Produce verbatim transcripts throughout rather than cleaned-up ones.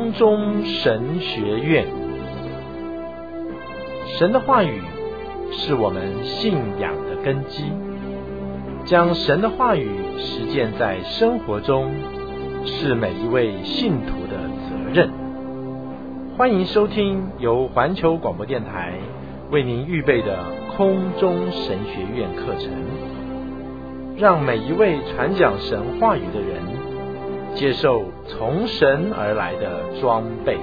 空中神学院。神的话语是我们信仰的根基，将神的话语实践在生活中，是每一位信徒的责任。欢迎收听由环球广播电台为您预备的空中神学院课程，让每一位传讲神话语的人接受从神而来的装备。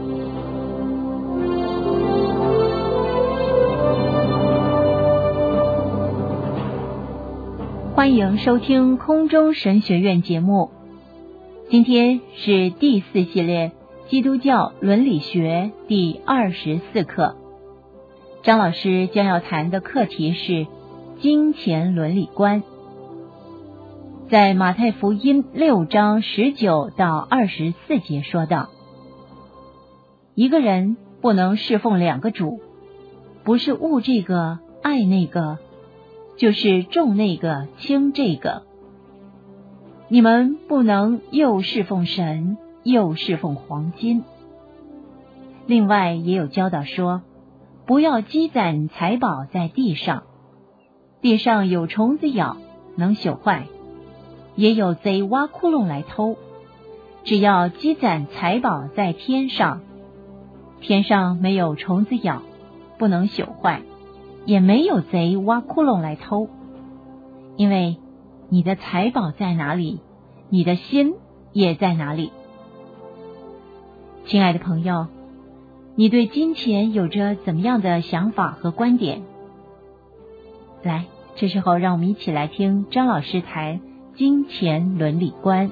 欢迎收听空中神学院节目，今天是第四系列基督教伦理学第二十四课。张老师将要谈的课题是金钱伦理观。在马太福音六章十九到二十四节说道，一个人不能侍奉两个主，不是恶这个爱那个，就是重那个轻这个。你们不能又侍奉神又侍奉黄金。另外也有教导说，不要积攒财宝在地上，地上有虫子咬，能朽坏，也有贼挖窟窿来偷。只要积攒财宝在天上，天上没有虫子咬，不能朽坏，也没有贼挖窟窿来偷。因为你的财宝在哪里，你的心也在哪里。亲爱的朋友，你对金钱有着怎么样的想法和观点？来，这时候让我们一起来听张老师谈金钱伦理观。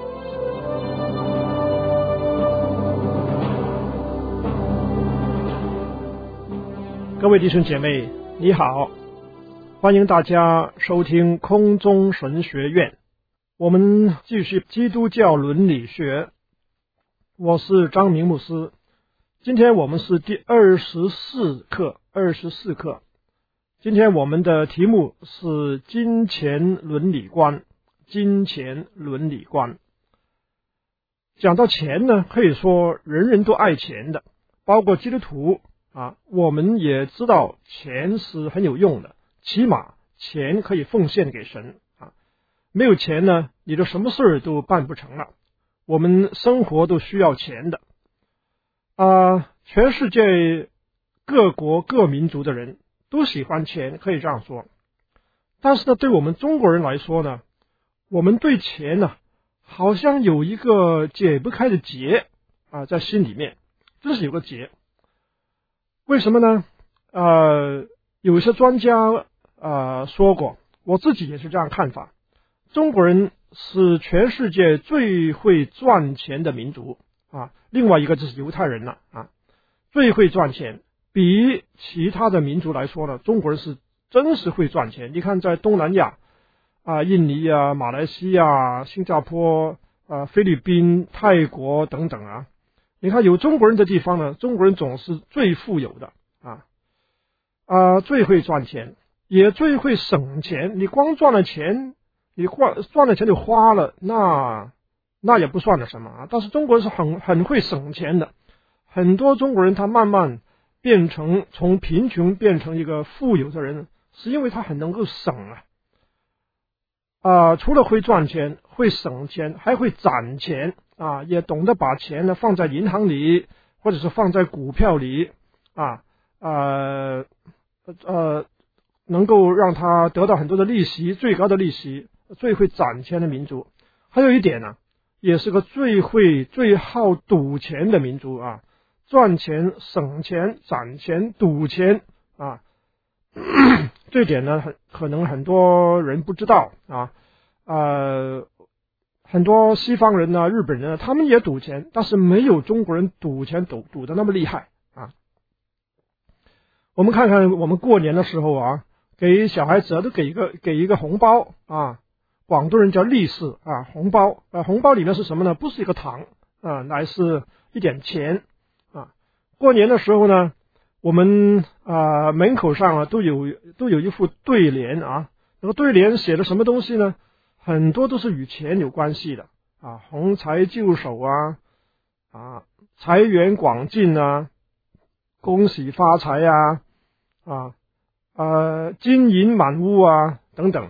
各位弟兄姐妹，你好，欢迎大家收听空中神学院。我们继续基督教伦理学，我是张明牧师。今天我们是第二十四课，二十四课。今天我们的题目是金钱伦理观，金钱伦理观。讲到钱呢，可以说人人都爱钱的，包括基督徒啊，我们也知道钱是很有用的，起码钱可以奉献给神啊。没有钱呢，你的什么事都办不成了。我们生活都需要钱的啊，全世界各国各民族的人都喜欢钱，可以这样说。但是呢，对我们中国人来说呢，我们对钱呢，好像有一个解不开的结啊，在心里面，真是有个结。为什么呢？呃，有一些专家呃说过，我自己也是这样看法。中国人是全世界最会赚钱的民族啊，另外一个就是犹太人了啊，最会赚钱。比其他的民族来说呢，中国人是真是会赚钱。你看在东南亚啊，印尼啊、马来西亚、新加坡啊、菲律宾、泰国等等啊，你看有中国人的地方呢，中国人总是最富有的啊啊，最会赚钱，也最会省钱。你光赚了钱，你花赚了钱就花了，那那也不算了什么啊。但是中国人是很很会省钱的，很多中国人他慢慢变成从贫穷变成一个富有的人，是因为他很能够省啊。啊，除了会赚钱、会省钱，还会攒钱啊，也懂得把钱呢放在银行里，或者是放在股票里啊，呃呃，能够让他得到很多的利息，最高的利息，最会攒钱的民族。还有一点呢，也是个最会、最好赌钱的民族啊，赚钱、省钱、攒钱、赌钱啊。这点呢，很可能很多人不知道啊，呃，很多西方人呢、日本人呢，他们也赌钱，但是没有中国人赌钱赌赌的那么厉害啊。我们看看，我们过年的时候啊，给小孩子都给一个给一个红包啊，广东人叫利是啊，红包啊，红包里面是什么呢？不是一个糖啊，乃是一点钱啊。过年的时候呢，我们啊、呃、门口上啊都有都有一副对联啊，那个对联写的什么东西呢？很多都是与钱有关系的啊，横财就手啊，啊， 财源广进啊，恭喜发财啊，啊呃金银满屋啊等等，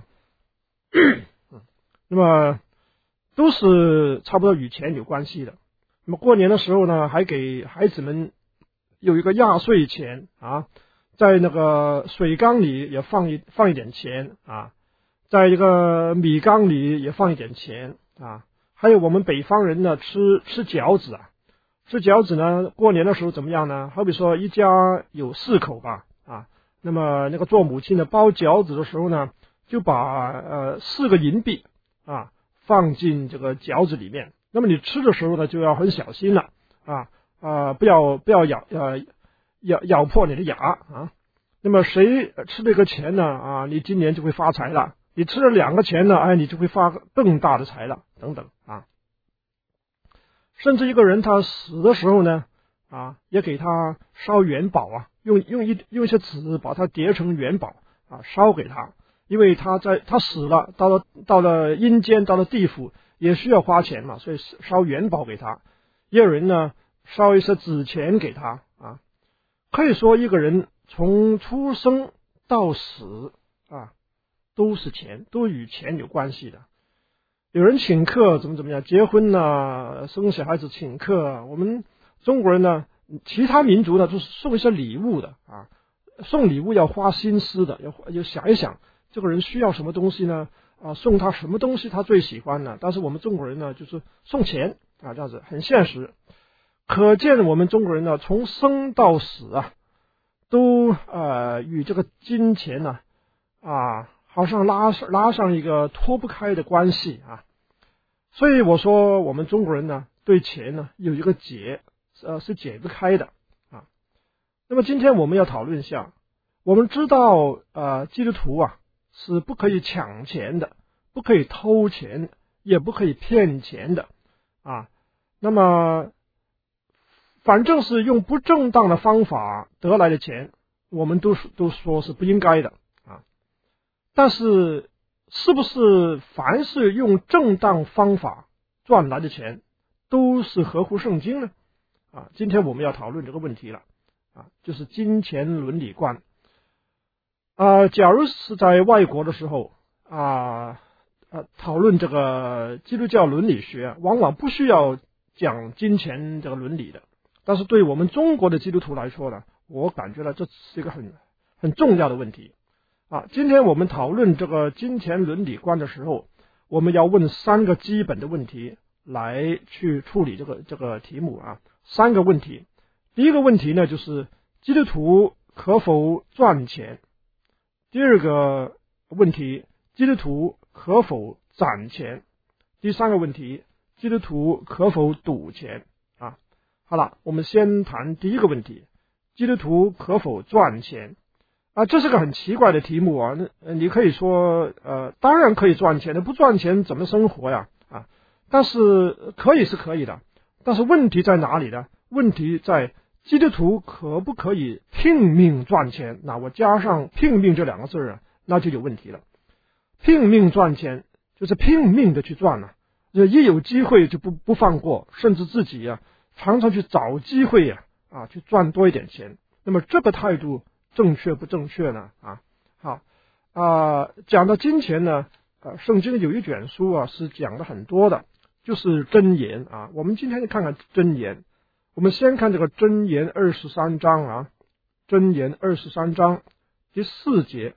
那么都是差不多与钱有关系的。那么过年的时候呢，还给孩子们有一个压岁钱啊，在那个水缸里也放一放一点钱啊，在一个米缸里也放一点钱啊。还有我们北方人呢，吃吃饺子啊，吃饺子呢，过年的时候怎么样呢？好比说一家有四口吧啊，那么那个做母亲的包饺子的时候呢，就把呃四个银币啊放进这个饺子里面。那么你吃的时候呢，就要很小心了啊啊、呃，不要不要咬呃咬咬破你的牙啊。那么谁吃这个钱呢啊，你今年就会发财了。你吃了两个钱呢，哎，你就会发更大的财了，等等啊。甚至一个人他死的时候呢，啊，也给他烧元宝啊，用用一用一些纸把它叠成元宝啊，烧给他，因为他在他死了，到了到了阴间，到了地府也需要花钱嘛，所以烧元宝给他。也有人呢烧一些纸钱给他啊。可以说一个人从出生到死啊，都是钱，都与钱有关系的。有人请客怎么怎么样，结婚呢，生小孩子请客。我们中国人呢，其他民族呢都是送一些礼物的啊，送礼物要花心思的，要要想一想这个人需要什么东西呢？啊，送他什么东西他最喜欢呢？但是我们中国人呢，就是送钱啊，这样子很现实。可见我们中国人呢，从生到死啊，都呃与这个金钱呢啊。好像拉上拉上一个脱不开的关系啊，所以我说我们中国人呢对钱呢有一个解呃是解不开的啊。那么今天我们要讨论一下，我们知道呃基督徒啊是不可以抢钱的，不可以偷钱，也不可以骗钱的啊。那么反正是用不正当的方法得来的钱，我们都都说是不应该的。但是，是不是凡是用正当方法赚来的钱，都是合乎圣经呢？啊，今天我们要讨论这个问题了，啊，就是金钱伦理观。啊，假如是在外国的时候，啊，啊，讨论这个基督教伦理学，往往不需要讲金钱这个伦理的。但是对我们中国的基督徒来说呢，我感觉到这是一个很很重要的问题。啊，今天我们讨论这个金钱伦理观的时候，我们要问三个基本的问题来去处理这个这个题目啊。三个问题，第一个问题呢，就是基督徒可否赚钱？第二个问题，基督徒可否攒钱？第三个问题，基督徒可否赌钱？啊，好了，我们先谈第一个问题，基督徒可否赚钱？啊，这是个很奇怪的题目啊！那你可以说，呃，当然可以赚钱的，不赚钱怎么生活呀？啊，但是可以是可以的，但是问题在哪里呢？问题在基督徒可不可以拼命赚钱？那我加上拼命这两个字啊，那就有问题了。拼命赚钱就是拼命的去赚啊，就一有机会就不不放过，甚至自己啊常常去找机会呀 啊, 啊去赚多一点钱。那么这个态度正确不正确呢？啊，好啊，讲到金钱呢，啊，圣经有一卷书啊是讲的很多的，就是箴言啊。我们今天就看看箴言，我们先看这个箴言二十三章啊，箴言二十三章第四节。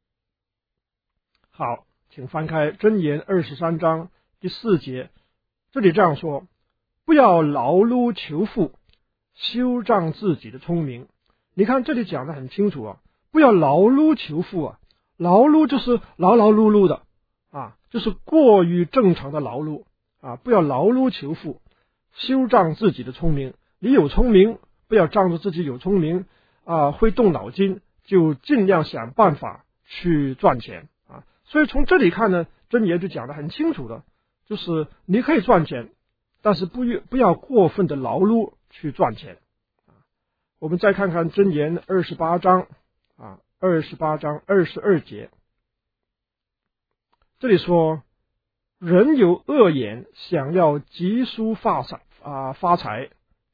好，请翻开箴言二十三章第四节，这里这样说：不要劳碌求富，修仗自己的聪明。你看这里讲的很清楚啊，不要劳碌求富啊，劳碌就是劳劳碌碌的啊，就是过于正常的劳碌啊，不要劳碌求富，修仗自己的聪明。你有聪明，不要仗着自己有聪明啊，会动脑筋，就尽量想办法去赚钱啊。所以从这里看呢，箴言就讲的很清楚的，就是你可以赚钱，但是不不要过分的劳碌去赚钱。我们再看看箴言二十八章啊，二十八章二十二节，这里说：人有恶言，想要急速发财啊发财，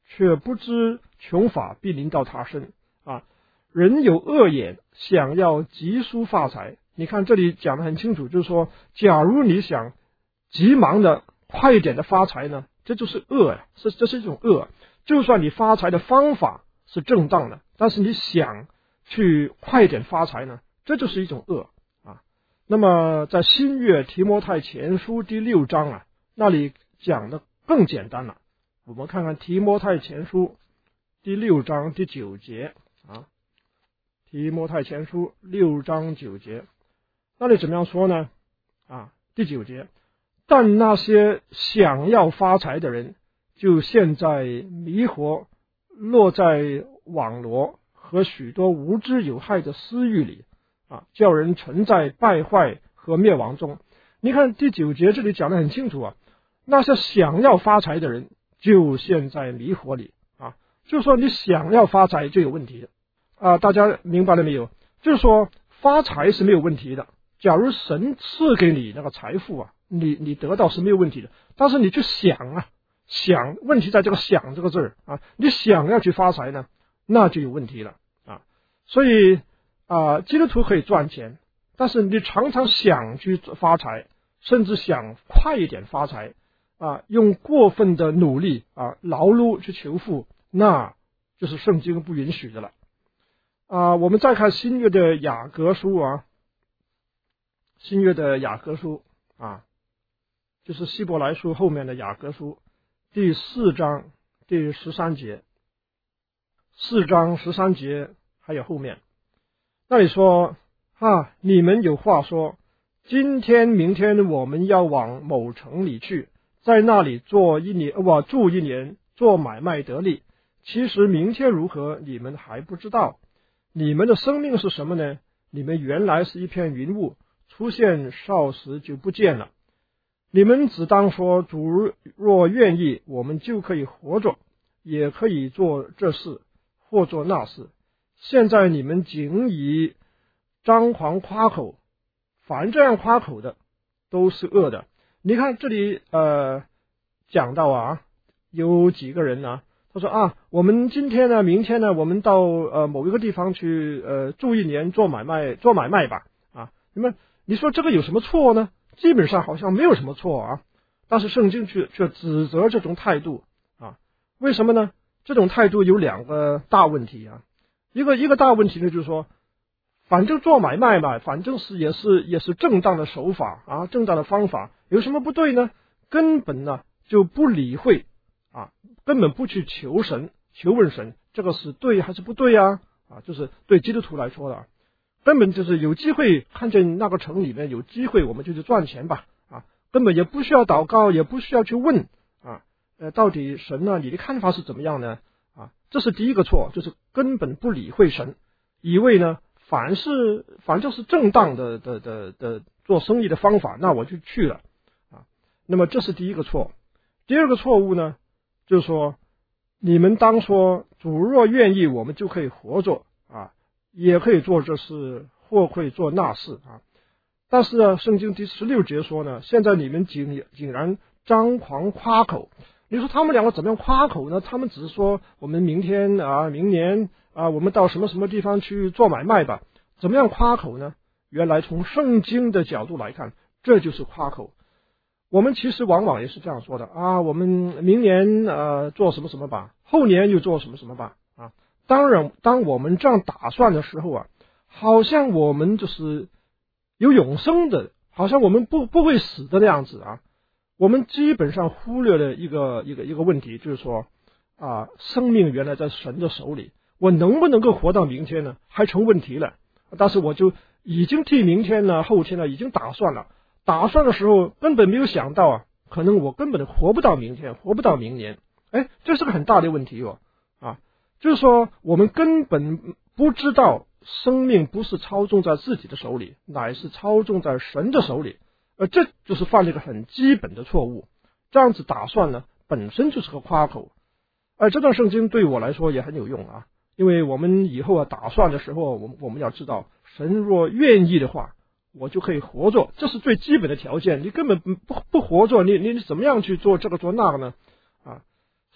却不知穷法必临到他身啊。人有恶眼，想要急速发财。你看这里讲得很清楚，就是说，假如你想急忙的快一点的发财呢，这就是恶呀，这这是一种恶。就算你发财的方法是正当的，但是你想去快一点发财呢，这就是一种恶啊。那么在新约提摩太前书第六章啊，那里讲的更简单了。我们看看提摩太前书第六章第九节啊，提摩太前书六章九节，那里怎么样说呢？啊，第九节，但那些想要发财的人，就陷在迷惑，落在网罗和许多无知有害的私欲里啊，叫人存在败坏和灭亡中。你看第九节这里讲得很清楚啊，那些想要发财的人就陷在迷惑里啊，就是说你想要发财就有问题啊，大家明白了没有？就是说发财是没有问题的，假如神赐给你那个财富啊，你你得到是没有问题的，但是你去想啊，想，问题在这个想这个字儿啊，你想要去发财呢，那就有问题了啊。所以啊，基督徒可以赚钱，但是你常常想去发财，甚至想快一点发财啊，用过分的努力啊劳碌去求富，那就是圣经不允许的了啊。我们再看新约的雅各书啊，新约的雅各书啊，就是希伯来书后面的雅各书第四章第十三节，四章十三节还有后面，那里说啊，你们有话说，今天明天我们要往某城里去，在那里做一年，我住一年，做买卖得利。其实明天如何，你们还不知道。你们的生命是什么呢？你们原来是一片云雾，出现少时就不见了。你们只当说，主若愿意，我们就可以活着，也可以做这事或做那事。现在你们仅以张狂夸口，凡这样夸口的都是恶的。你看这里呃讲到啊，有几个人呢，他说啊，我们今天呢，明天呢，我们到呃某一个地方去呃住一年，做买卖做买卖吧啊。你们你说这个有什么错呢？基本上好像没有什么错啊，但是圣经却却指责这种态度啊。为什么呢？这种态度有两个大问题啊。一个一个大问题呢，就是说，反正做买卖嘛，反正是也是也是正当的手法啊，正当的方法，有什么不对呢？根本呢就不理会啊，根本不去求神，求问神，这个是对还是不对呀？啊，就是对基督徒来说的，根本就是有机会看见那个城里面有机会，我们就去赚钱吧啊，根本也不需要祷告，也不需要去问啊，呃，到底神呢，你的看法是怎么样呢？啊，这是第一个错，就是根本不理会神，以为呢，凡是反正是正当的的的的做生意的方法，那我就去了啊。那么这是第一个错。第二个错误呢，就是说，你们当说主若愿意，我们就可以活着啊，也可以做这事，或可以做那事啊。但是呢，圣经第十六节说呢，现在你们竟竟然张狂夸口。你说他们两个怎么样夸口呢？他们只是说我们明天啊，明年啊，我们到什么什么地方去做买卖吧。怎么样夸口呢？原来从圣经的角度来看，这就是夸口。我们其实往往也是这样说的啊，我们明年呃做什么什么吧，后年又做什么什么吧啊。当然，当我们这样打算的时候啊，好像我们就是有永生的，好像我们不不会死的那样子啊。我们基本上忽略了一个一个一个问题，就是说啊，生命原来在神的手里，我能不能够活到明天呢，还成问题了。但是我就已经替明天呢、后天呢已经打算了，打算的时候根本没有想到啊，可能我根本活不到明天，活不到明年。哎，这是个很大的问题哦，啊，就是说我们根本不知道生命不是操纵在自己的手里，乃是操纵在神的手里。呃，这就是犯了一个很基本的错误。这样子打算呢，本身就是个夸口。而这段圣经对我来说也很有用啊，因为我们以后啊打算的时候，我们我们要知道，神若愿意的话，我就可以活着，这是最基本的条件。你根本不不活着，你你你怎么样去做这个做那个呢？啊，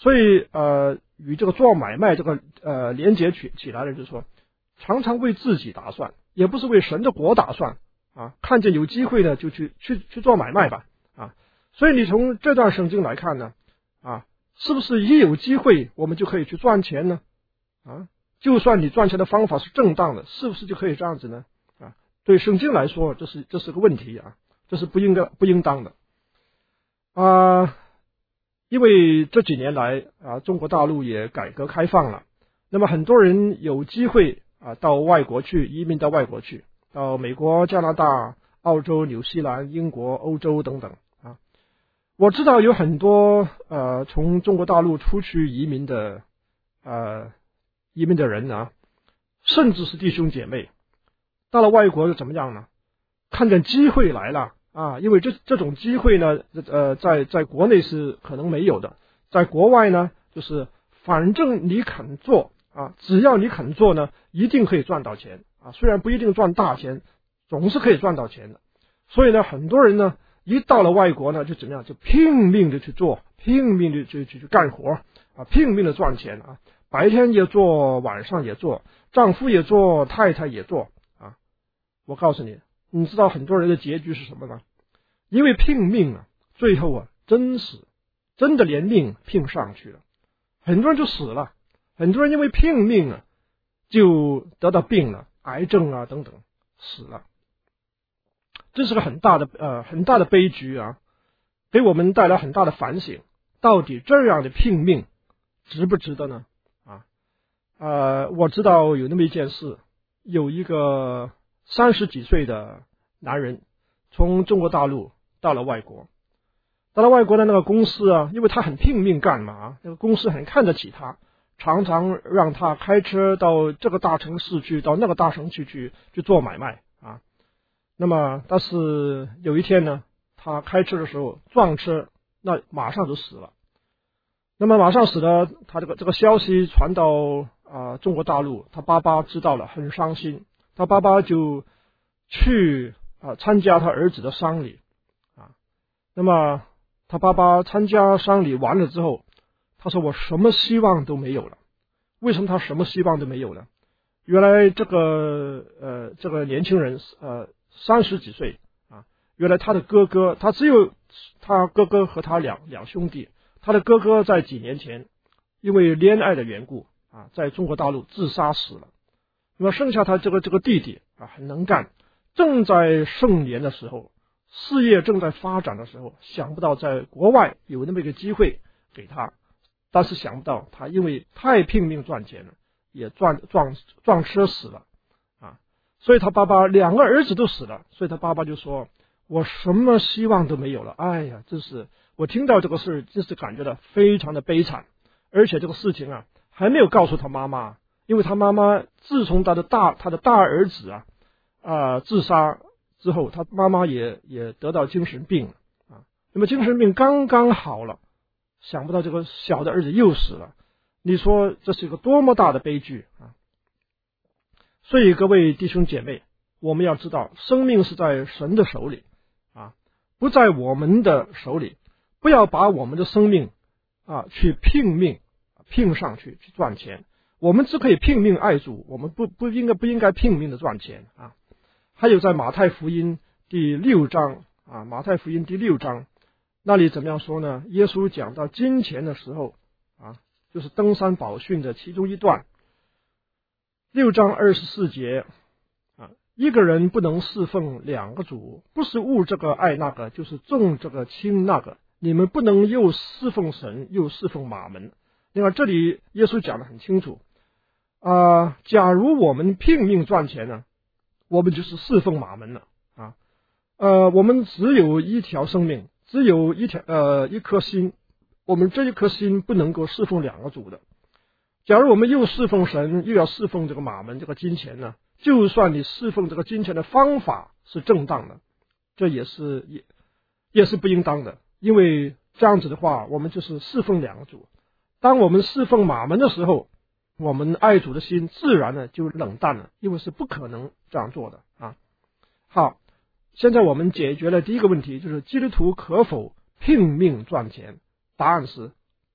所以呃，与这个做买卖这个呃连接起起来了，就是说，常常为自己打算，也不是为神的国打算啊。看见有机会呢，就去去去做买卖吧啊。所以你从这段圣经来看呢，啊，是不是一有机会我们就可以去赚钱呢？啊，就算你赚钱的方法是正当的，是不是就可以这样子呢？啊，对圣经来说，这是这是个问题啊，这是不应该不应当的啊。因为这几年来啊，中国大陆也改革开放了，那么很多人有机会啊到外国去移民，到外国去，到美国、加拿大、澳洲、纽西兰、英国、欧洲等等啊。我知道有很多呃从中国大陆出去移民的呃移民的人啊，甚至是弟兄姐妹，到了外国又怎么样呢？看见机会来了。啊，因为这这种机会呢，呃，在在国内是可能没有的，在国外呢，就是反正你肯做啊，只要你肯做呢，一定可以赚到钱啊，虽然不一定赚大钱，总是可以赚到钱的。所以呢，很多人呢，一到了外国呢，就怎么样，就拼命的去做，拼命的去去去干活啊，拼命的赚钱啊，白天也做，晚上也做，丈夫也做，太太也做啊。我告诉你。你知道很多人的结局是什么吗？因为拼命啊，最后啊，真死，真的连命拼上去了，很多人就死了，很多人因为拼命啊，就得到病了，癌症啊等等，死了。这是个很大的呃很大的悲剧啊，给我们带来很大的反省。到底这样的拼命值不值得呢？啊，呃，我知道有那么一件事，有一个三十几岁的男人从中国大陆到了外国，到了外国的那个公司啊，因为他很拼命干嘛，那个公司很看得起他，常常让他开车到这个大城市去，到那个大城市去去做买卖啊。那么但是有一天呢，他开车的时候撞车，那马上就死了。那么马上死了，他这个这个消息传到啊、呃、中国大陆，他爸爸知道了，很伤心。他爸爸就去啊参加他儿子的丧礼啊。那么他爸爸参加丧礼完了之后，他说我什么希望都没有了。为什么他什么希望都没有呢？原来这个呃这个年轻人呃三十几岁啊，原来他的哥哥，他只有他哥哥和他两两兄弟，他的哥哥在几年前因为恋爱的缘故啊，在中国大陆自杀死了。那么剩下他这个这个弟弟啊，很能干，正在盛年的时候，事业正在发展的时候，想不到在国外有那么一个机会给他，但是想不到他因为太拼命赚钱了，也撞撞撞车死了啊！所以他爸爸两个儿子都死了，所以他爸爸就说：“我什么希望都没有了。”哎呀，真是我听到这个事，真是感觉到非常的悲惨，而且这个事情啊，还没有告诉他妈妈。因为他妈妈自从他的大他的大儿子啊啊、呃、自杀之后，他妈妈也也得到精神病了啊。那么精神病刚刚好了，想不到这个小的儿子又死了。你说这是一个多么大的悲剧啊！所以各位弟兄姐妹，我们要知道，生命是在神的手里啊，不在我们的手里。不要把我们的生命啊去拼命拼上去去赚钱。我们只可以拼命爱主，我们不不应该不应该拼命的赚钱啊！还有在马太福音第六章啊，马太福音第六章那里怎么样说呢？耶稣讲到金钱的时候啊，就是登山宝训的其中一段，六章二十四节啊，一个人不能侍奉两个主，不是恶这个爱那个，就是重这个轻那个，你们不能又侍奉神又侍奉马门。另外这里耶稣讲得很清楚。啊、呃，假如我们拼命赚钱呢，我们就是侍奉马门了啊。呃，我们只有一条生命，只有一条呃一颗心，我们这一颗心不能够侍奉两个主的。假如我们又侍奉神，又要侍奉这个马门这个金钱呢，就算你侍奉这个金钱的方法是正当的，这也是也也是不应当的，因为这样子的话，我们就是侍奉两个主。当我们侍奉马门的时候，我们爱主的心自然呢就冷淡了，因为是不可能这样做的啊。好，现在我们解决了第一个问题，就是基督徒可否拼命赚钱？答案是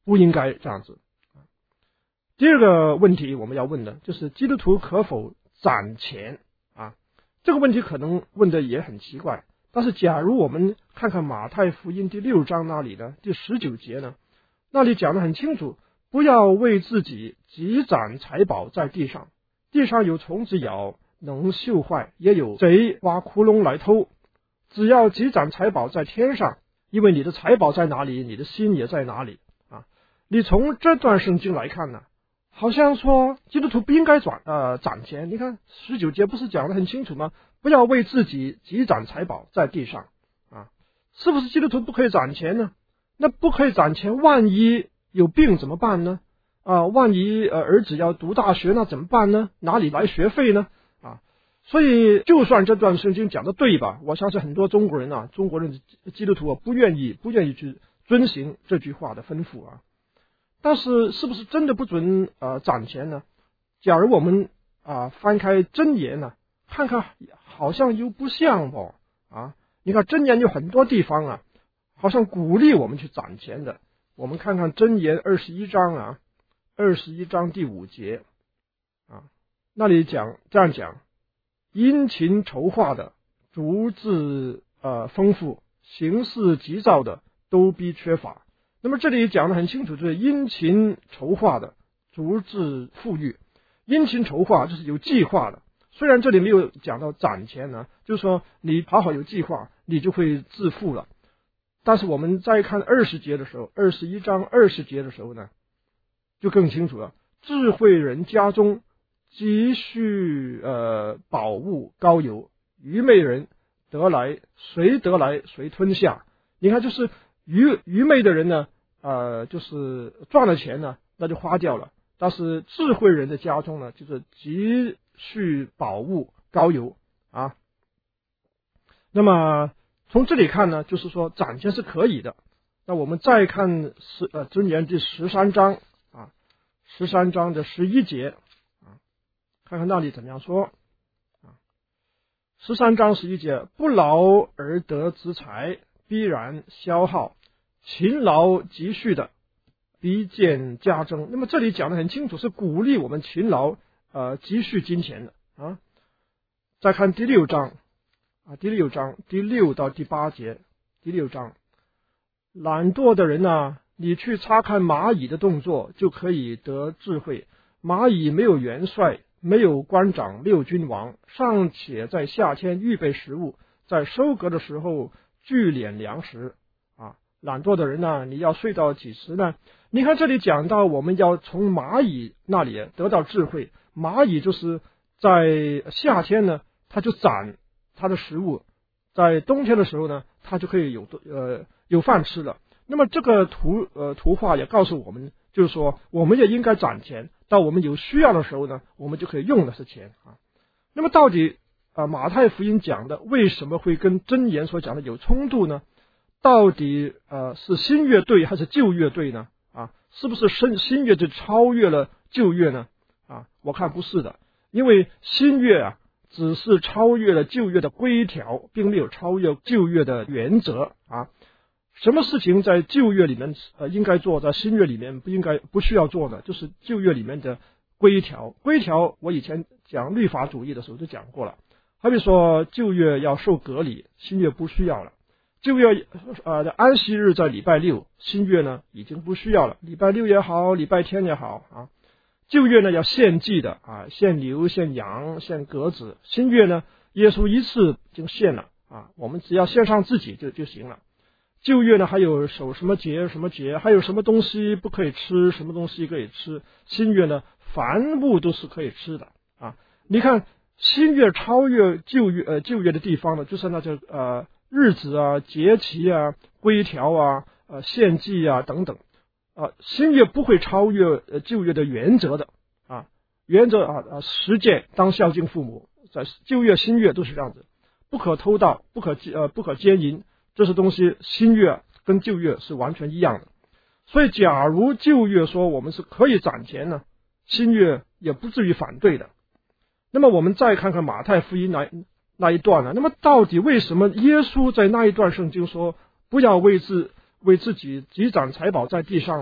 不应该这样子。第二个问题我们要问的就是基督徒可否攒钱啊？这个问题可能问的也很奇怪，但是假如我们看看马太福音第六章那里的第十九节呢，那里讲得很清楚，不要为自己积攒财宝在地上，地上有虫子咬，能锈坏，也有贼挖窟窿来偷，只要积攒财宝在天上，因为你的财宝在哪里，你的心也在哪里啊。你从这段圣经来看呢，好像说基督徒不应该攒呃攒钱。你看十九节不是讲得很清楚吗？不要为自己积攒财宝在地上啊，是不是基督徒不可以攒钱呢？那不可以攒钱，万一有病怎么办呢？啊，万一呃儿子要读大学那怎么办呢？哪里来学费呢？啊，所以就算这段圣经讲的对吧，我相信很多中国人啊，中国人基督徒啊不愿意不愿意去遵行这句话的吩咐啊。但是是不是真的不准呃攒钱呢？假如我们啊、呃、翻开箴言呢、啊，看看好像又不像哦啊！你看箴言有很多地方啊，好像鼓励我们去攒钱的。我们看看箴言二十一章啊，二十一章第五节啊，那里讲这样讲：殷勤筹划的逐自呃丰富，行事急躁的都必缺乏。那么这里讲得很清楚，就是殷勤筹划的逐自富裕。殷勤筹划就是有计划的，虽然这里没有讲到攒钱呢，就是说你好好有计划，你就会致富了。但是我们再看二十节的时候，二十一章二十节的时候呢，就更清楚了。智慧人家中积蓄呃宝物高油，愚昧人得来谁得来谁吞下。你看，就是愚愚昧的人呢，呃，就是赚了钱呢，那就花掉了。但是智慧人的家中呢，就是积蓄宝物高油啊。那么从这里看呢，就是说攒钱是可以的。那我们再看十呃箴言第十三章啊，十三章的十一节啊，看看那里怎么样说啊。十三章十一节，不劳而得之财，必然消耗；勤劳积蓄的，必见加增。那么这里讲得很清楚，是鼓励我们勤劳呃积蓄金钱的啊。再看第六章啊，第六章第六到第八节，第六章，懒惰的人啊，你去查看蚂蚁的动作，就可以得智慧。蚂蚁没有元帅，没有官长，没有君王，尚且在夏天预备食物，在收割的时候聚敛粮食啊。懒惰的人呢、啊，你要睡到几时呢？你看这里讲到我们要从蚂蚁那里得到智慧。蚂蚁就是在夏天呢，它就攒它的食物，在冬天的时候呢，它就可以有呃有饭吃了。那么这个图呃图画也告诉我们，就是说我们也应该攒钱，到我们有需要的时候呢，我们就可以用的是钱啊。那么到底啊、呃、马太福音讲的为什么会跟箴言所讲的有冲突呢？到底呃是新约对还是旧约对呢？啊，是不是新新约就超越了旧约呢？啊，我看不是的，因为新约啊只是超越了旧约的规条，并没有超越旧约的原则啊。什么事情在旧约里面呃应该做，在新约里面不应该不需要做的，就是旧约里面的规条。规条我以前讲律法主义的时候就讲过了，好比说旧约要受隔离，新约不需要了。旧约呃的安息日在礼拜六，新约呢已经不需要了，礼拜六也好，礼拜天也好啊。旧约呢要献祭的啊，献牛、献羊、献鸽子。新约呢，耶稣一次就献了啊，我们只要献上自己就就行了。旧约呢还有守什么节什么节，还有什么东西不可以吃，什么东西可以吃。新约呢，凡物都是可以吃的啊。你看新约超越旧约呃旧约的地方呢，就是那些呃日子啊、节期啊、规条啊、呃献祭啊等等。啊，新约不会超越呃旧约的原则的啊，原则啊啊，实践当孝敬父母，在旧约新约都是这样子，不可偷盗，不可呃不可奸淫，这些东西新约跟旧约是完全一样的。所以，假如旧约说我们是可以攒钱呢，新约也不至于反对的。那么我们再看看马太福音那那一段呢，那么到底为什么耶稣在那一段圣经说不要为自为自己积攒财宝在地上呢？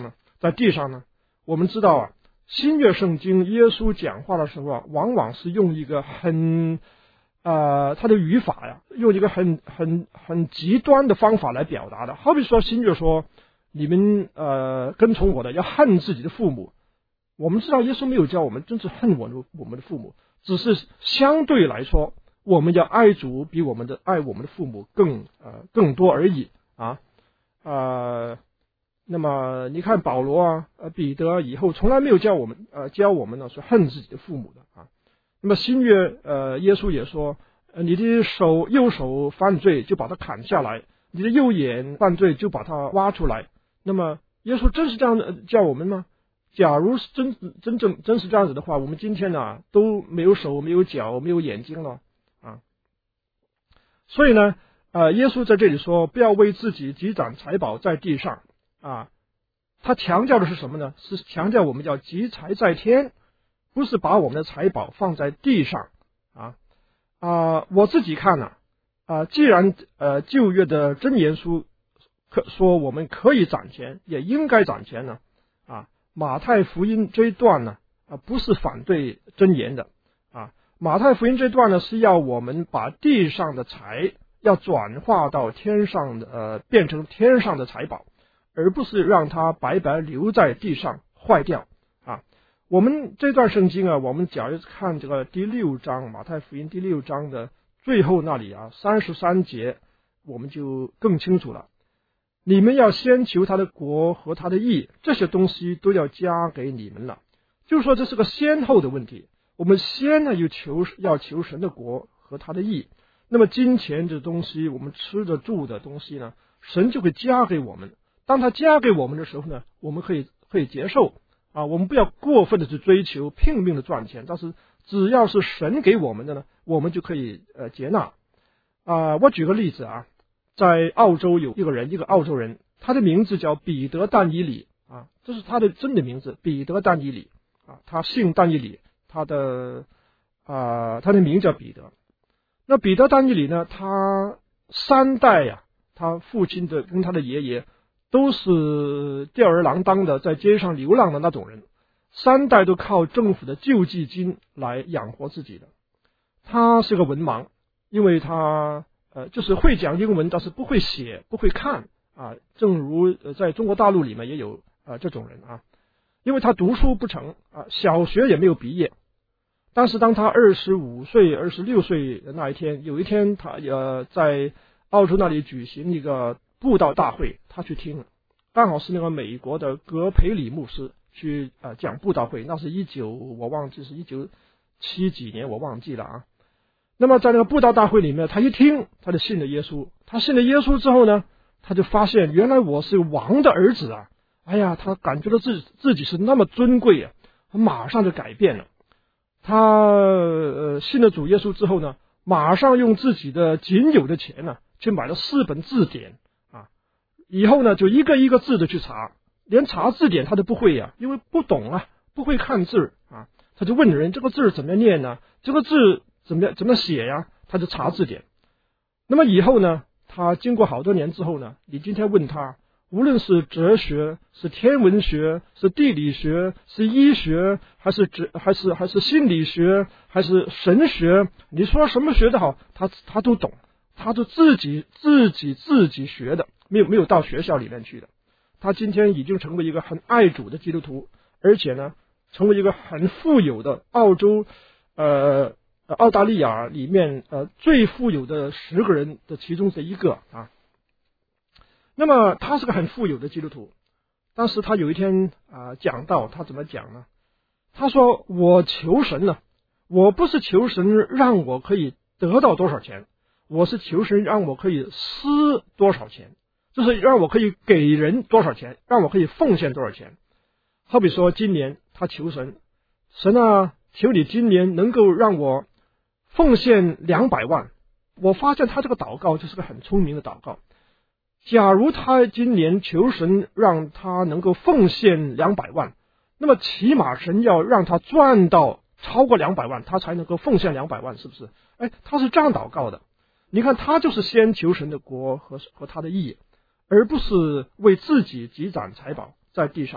在地上呢？我们知道啊，新约圣经耶稣讲话的时候啊，往往是用一个很呃他的语法呀，用一个很很很极端的方法来表达的。好比说新约说你们呃跟从我的要恨自己的父母，我们知道耶稣没有教我们真是恨我们我们的父母，只是相对来说我们要爱主比我们的爱我们的父母更呃更多而已啊呃。那么你看保罗啊、呃彼得以后从来没有教我们呃教我们呢是恨自己的父母的啊。那么新约呃耶稣也说，呃你的手右手犯罪就把它砍下来，你的右眼犯罪就把它挖出来。那么耶稣真是这样的教我们吗？假如是真真正真是这样子的话，我们今天呢都没有手没有脚没有眼睛了啊。所以呢呃耶稣在这里说不要为自己积攒财宝在地上啊，他强调的是什么呢？是强调我们要积财在天，不是把我们的财宝放在地上啊啊！我自己看呢 啊, 啊，既然呃旧约的箴言书可说我们可以攒钱，也应该攒钱呢啊。马太福音这一段呢啊，不是反对箴言的啊，马太福音这段呢是要我们把地上的财要转化到天上的呃，变成天上的财宝。而不是让它白白留在地上坏掉啊！我们这段圣经啊，我们假如看这个第六章马太福音第六章的最后那里啊，三十三节，我们就更清楚了。你们要先求他的国和他的义，这些东西都要加给你们了。就是说这是个先后的问题。我们先呢又求要求神的国和他的义，那么金钱这东西，我们吃的住的东西呢，神就会加给我们。当他加给我们的时候呢，我们可以可以接受啊，我们不要过分的去追求，拼命的赚钱，但是只要是神给我们的呢，我们就可以呃接纳啊。我举个例子啊，在澳洲有一个人，一个澳洲人，他的名字叫彼得但以理啊，这是他的真的名字，彼得但以理啊，他姓但以理，他的啊他的名叫彼得。那彼得但以理呢，他三代呀、啊，他父亲的跟他的爷爷都是吊儿郎当的在街上流浪的那种人，三代都靠政府的救济金来养活自己的。他是个文盲，因为他呃就是会讲英文，但是不会写不会看啊。正如呃在中国大陆里面也有啊这种人啊，因为他读书不成啊，小学也没有毕业。但是当他二十五岁、二十六岁的那一天，有一天他呃在澳洲那里举行一个布道大会，他去听了，刚好是那个美国的葛培理牧师去呃讲布道会，那是一九我忘记是一九七几年我忘记了啊。那么在那个布道大会里面，他一听他就信了耶稣，他信了耶稣之后呢，他就发现原来我是王的儿子啊！哎呀，他感觉到自己自己是那么尊贵啊，他马上就改变了。他呃信了主耶稣之后呢，马上用自己的仅有的钱呢，去买了四本字典啊，以后呢就一个一个字的去查，连查字典他都不会呀、啊，因为不懂啊，不会看字啊，他就问人这个字怎么念呢？这个字怎么怎么写呀？他就查字典。那么以后呢，他经过好多年之后呢，你今天问他，无论是哲学、是天文学、是地理学、是医学，还是哲还是还是心理学，还是神学，你说什么学的好，他他都懂，他都自己自己自己学的，没有没有到学校里面去的。他今天已经成为一个很爱主的基督徒，而且呢，成为一个很富有的澳洲呃澳大利亚里面呃最富有的十个人的其中的一个啊。那么他是个很富有的基督徒，但是他有一天啊、呃、讲到他怎么讲呢？他说我求神呢，我不是求神让我可以得到多少钱，我是求神让我可以施多少钱，就是让我可以给人多少钱，让我可以奉献多少钱。好比说今年他求神，神啊，求你今年能够让我奉献两百万。我发现他这个祷告就是个很聪明的祷告。假如他今年求神让他能够奉献两百万，那么起码神要让他赚到超过两百万，他才能够奉献两百万，是不是？哎，他是这样祷告的。你看，他就是先求神的国和和他的义，而不是为自己积攒财宝在地上。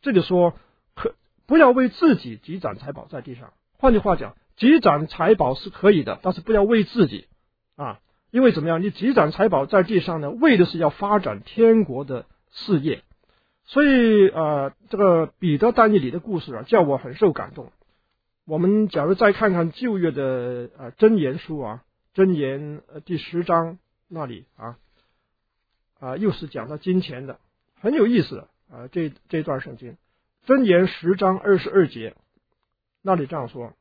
这里说可不要为自己积攒财宝在地上。换句话讲，积攒财宝是可以的，但是不要为自己啊，因为怎么样？你积攒财宝在地上呢，为的是要发展天国的事业。所以呃，这个彼得但以理的故事啊，叫我很受感动。我们假如再看看旧约的呃箴言书啊，箴言呃第十章那里啊啊、呃、又是讲到金钱的，很有意思的啊、呃、这这段圣经，箴言十章二十二节那里这样说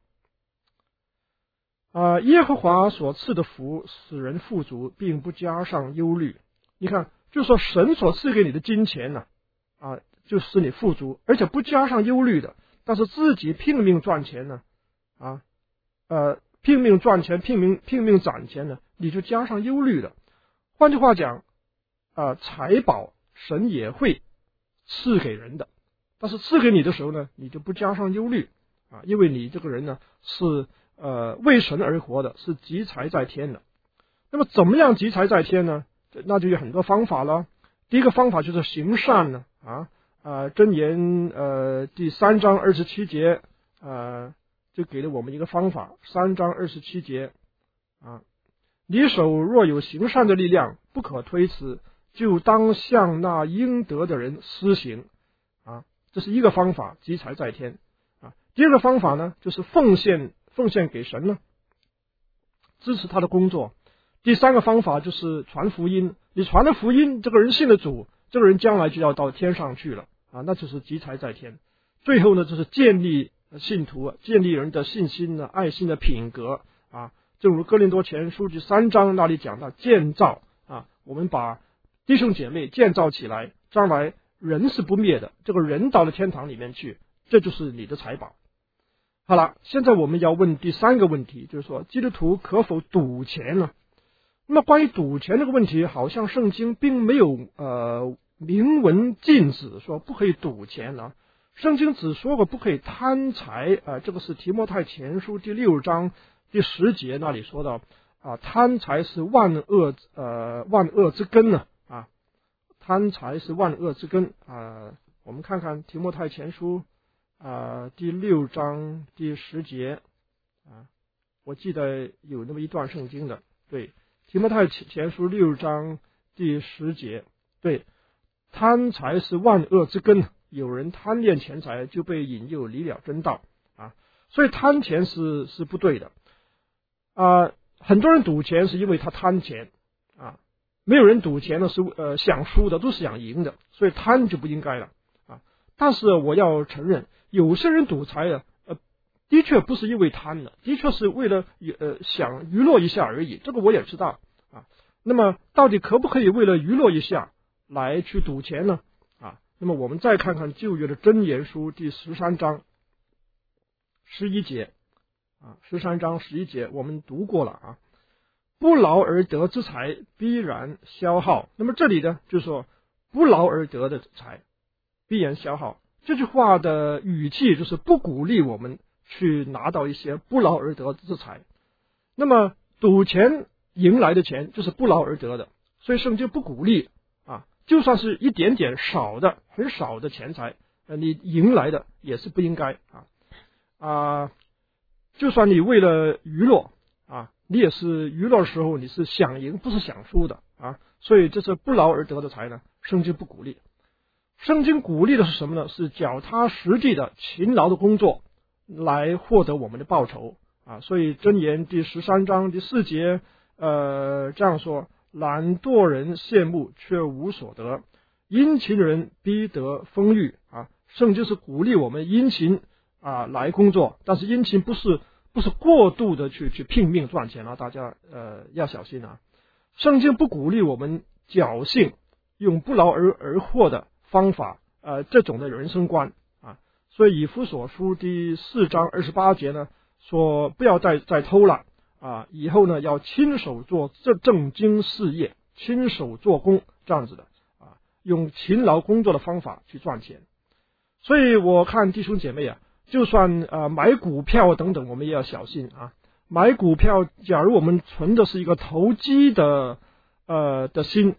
啊、呃、耶和华所赐的福使人富足，并不加上忧虑。你看，就是说神所赐给你的金钱呢啊、呃、就使你富足，而且不加上忧虑的。但是自己拼命赚钱呢，啊，呃，拼命赚钱，拼命拼命攒钱呢，你就加上忧虑了。换句话讲，啊、呃，财宝神也会赐给人的，但是赐给你的时候呢，你就不加上忧虑啊，因为你这个人呢是呃为神而活的，是积财在天的。那么怎么样积财在天呢？那就有很多方法了。第一个方法就是行善呢，啊。呃，箴言呃第三章二十七节，呃，就给了我们一个方法。三章二十七节啊，你手若有行善的力量，不可推辞，就当向那应得的人施行啊。这是一个方法，积财在天啊。第二个方法呢，就是奉献，奉献给神呢，支持他的工作。第三个方法就是传福音，你传的福音，这个人信了主，这个人将来就要到天上去了。啊，那就是积财在天。最后呢，就是建立信徒，建立人的信心呢、爱心的品格啊。正如哥林多前书第三章那里讲到建造啊，我们把弟兄姐妹建造起来，将来人是不灭的，这个人到了天堂里面去，这就是你的财宝。好了，现在我们要问第三个问题，就是说基督徒可否赌钱呢？那么关于赌钱这个问题，好像圣经并没有呃。明文禁止说不可以赌钱啊，圣经只说过不可以贪财啊、呃，这个是提摩太前书第六章第十节那里说到啊，贪财是万恶呃万恶之根呢啊，贪财是万恶之根啊。我们看看提摩太前书啊第六章第十节啊，我记得有那么一段圣经的，对，提摩太前书六章第十节，对。贪财是万恶之根，有人贪恋钱财，就被引诱离了真道啊！所以贪钱是是不对的啊！很多人赌钱是因为他贪钱啊，没有人赌钱呢是呃想输的，都是想赢的，所以贪就不应该了啊！但是我要承认，有些人赌财啊，呃，的确不是因为贪的，的确是为了呃想娱乐一下而已，这个我也知道啊。那么到底可不可以为了娱乐一下来去赌钱呢？啊，那么我们再看看旧约的箴言书第十三章十一节啊，十三章十一节我们读过了啊。不劳而得之财必然消耗。那么这里呢，就是说不劳而得的财必然消耗。这句话的语气就是不鼓励我们去拿到一些不劳而得之财。那么赌钱赢来的钱就是不劳而得的，所以圣经不鼓励。就算是一点点少的、很少的钱财，呃，你赢来的也是不应该啊啊！就算你为了娱乐啊，你也是娱乐的时候你是想赢，不是想输的啊。所以这是不劳而得的财呢，圣经不鼓励。圣经鼓励的是什么呢？是脚踏实地的勤劳的工作来获得我们的报酬啊。所以箴言第十三章第四节，呃，这样说。懒惰人羡慕却无所得，殷勤人必得丰裕啊！圣经是鼓励我们殷勤啊来工作，但是殷勤不是不是过度的去去拼命赚钱啊，大家呃要小心啊！圣经不鼓励我们侥幸用不劳而而获的方法，呃这种的人生观啊，所以以弗所书第四章二十八节呢说不要再再偷懒。啊，以后呢要亲手做这正经事业，亲手做工这样子的啊，用勤劳工作的方法去赚钱。所以我看弟兄姐妹啊，就算啊买股票等等，我们也要小心啊。买股票，假如我们存的是一个投机的呃的心，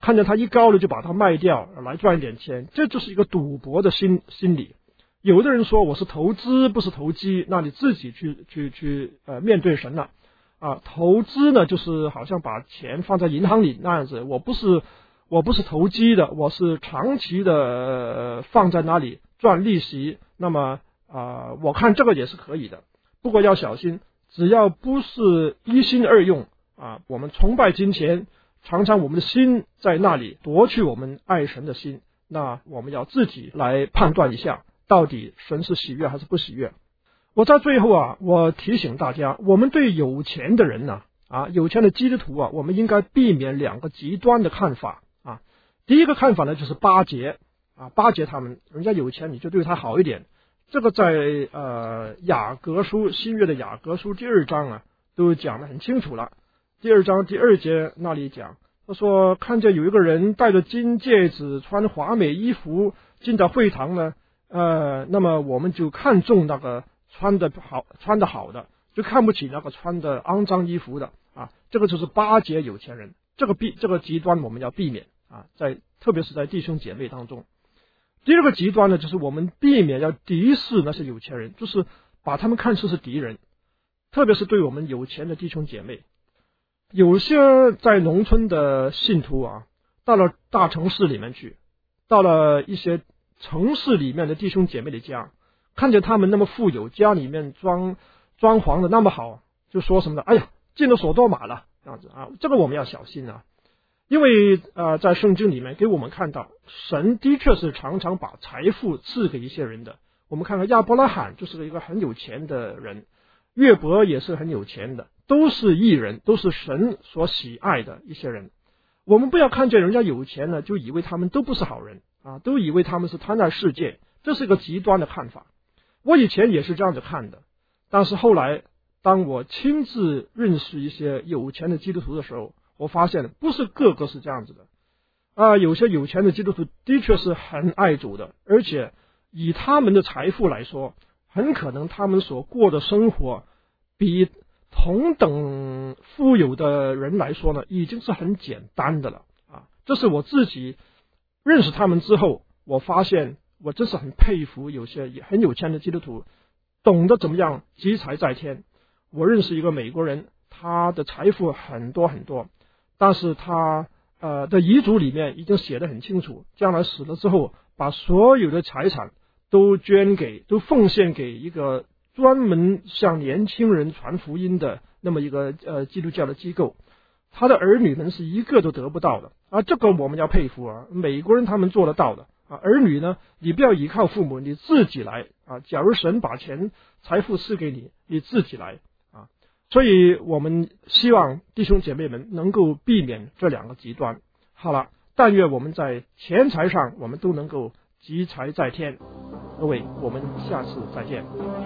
看见它一高了就把它卖掉来赚一点钱，这就是一个赌博的心心理。有的人说我是投资不是投机，那你自己去去去呃面对神了啊。投资呢就是好像把钱放在银行里那样子，我不是我不是投机的，我是长期的、呃、放在那里赚利息，那么啊、呃、我看这个也是可以的，不过要小心，只要不是一心二用啊，我们崇拜金钱，常常我们的心在那里夺去我们爱神的心，那我们要自己来判断一下，到底神是喜悦还是不喜悦。我在最后啊，我提醒大家，我们对有钱的人呢、啊，啊，有钱的基督徒啊，我们应该避免两个极端的看法啊。第一个看法呢，就是巴结啊，巴结他们，人家有钱你就对他好一点。这个在呃雅各书新约的雅各书第二章啊，都讲得很清楚了。第二章第二节那里讲，他说看见有一个人戴着金戒指，穿华美衣服进到会堂呢，呃，那么我们就看重那个穿的好穿的好的，就看不起那个穿的肮脏衣服的啊。这个就是巴结有钱人，这个避这个极端我们要避免啊，在特别是在弟兄姐妹当中。第二个极端呢，就是我们避免要敌视那些有钱人，就是把他们看成是敌人，特别是对我们有钱的弟兄姐妹。有些在农村的信徒啊，到了大城市里面去，到了一些城市里面的弟兄姐妹的家，看见他们那么富有，家里面装装潢的那么好，就说什么呢？哎呀，进了索多玛了，这样子啊，这个我们要小心啊。因为呃，在圣经里面给我们看到，神的确是常常把财富赐给一些人的。我们看看亚伯拉罕就是一个很有钱的人，约伯也是很有钱的，都是义人，都是神所喜爱的一些人。我们不要看见人家有钱呢，就以为他们都不是好人啊，都以为他们是贪爱世界，这是一个极端的看法。我以前也是这样子看的，但是后来当我亲自认识一些有钱的基督徒的时候，我发现不是个个是这样子的啊，有些有钱的基督徒的确是很爱主的，而且以他们的财富来说，很可能他们所过的生活比同等富有的人来说呢，已经是很简单的了啊。这是我自己认识他们之后，我发现我真是很佩服有些很有钱的基督徒，懂得怎么样积财在天。我认识一个美国人，他的财富很多很多，但是他呃的遗嘱里面已经写得很清楚，将来死了之后，把所有的财产都捐给，都奉献给一个专门向年轻人传福音的那么一个呃基督教的机构。他的儿女们是一个都得不到的啊，这个我们要佩服啊，美国人他们做得到的啊。儿女呢，你不要依靠父母，你自己来啊。假如神把钱财富赐给你，你自己来。所以我们希望弟兄姐妹们能够避免这两个极端。好了，但愿我们在钱财上我们都能够积财在天。各位，我们下次再见。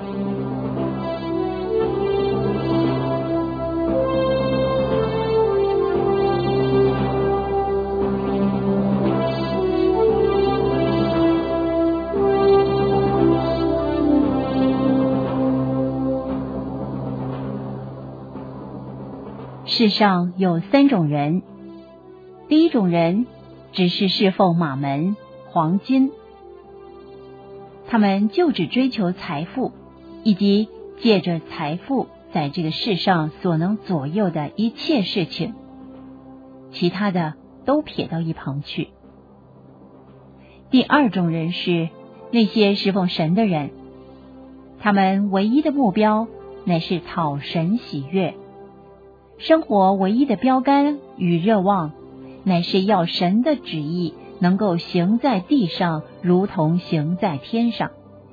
世上有三种人，第一种人只是侍奉马门、黄金，他们就只追求财富，以及借着财富在这个世上所能左右的一切事情，其他的都撇到一旁去。第二种人是那些侍奉神的人，他们唯一的目标乃是讨神喜悦，生活唯一的标杆与热望，乃是要神的旨意能够行在地上，如同行在天上。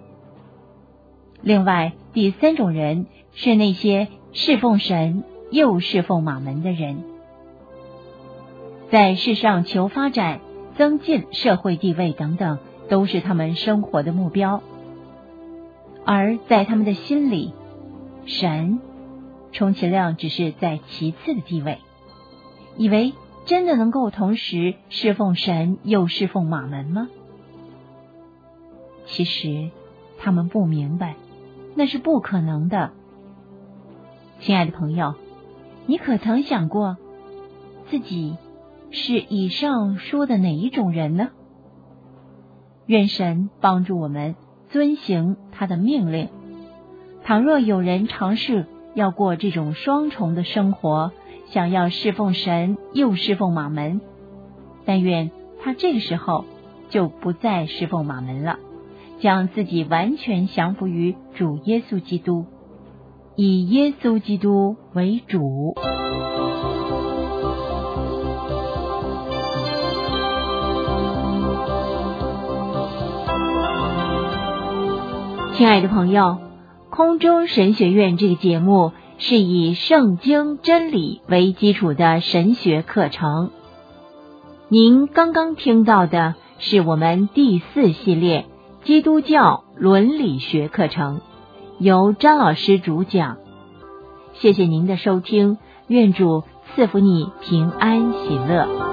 另外，第三种人是那些侍奉神又侍奉马门的人，在世上求发展、增进社会地位等等，都是他们生活的目标。而在他们的心里，神充其量只是在其次的地位，以为真的能够同时侍奉神又侍奉马门吗？其实他们不明白，那是不可能的。亲爱的朋友，你可曾想过自己是以上说的哪一种人呢？愿神帮助我们遵行他的命令。倘若有人尝试要过这种双重的生活，想要侍奉神又侍奉马门，但愿他这个时候就不再侍奉马门了，将自己完全降服于主耶稣基督，以耶稣基督为主。亲爱的朋友，空中神学院这个节目是以圣经真理为基础的神学课程。您刚刚听到的是我们第四系列基督教伦理学课程，由张老师主讲。谢谢您的收听，愿主赐福你平安喜乐。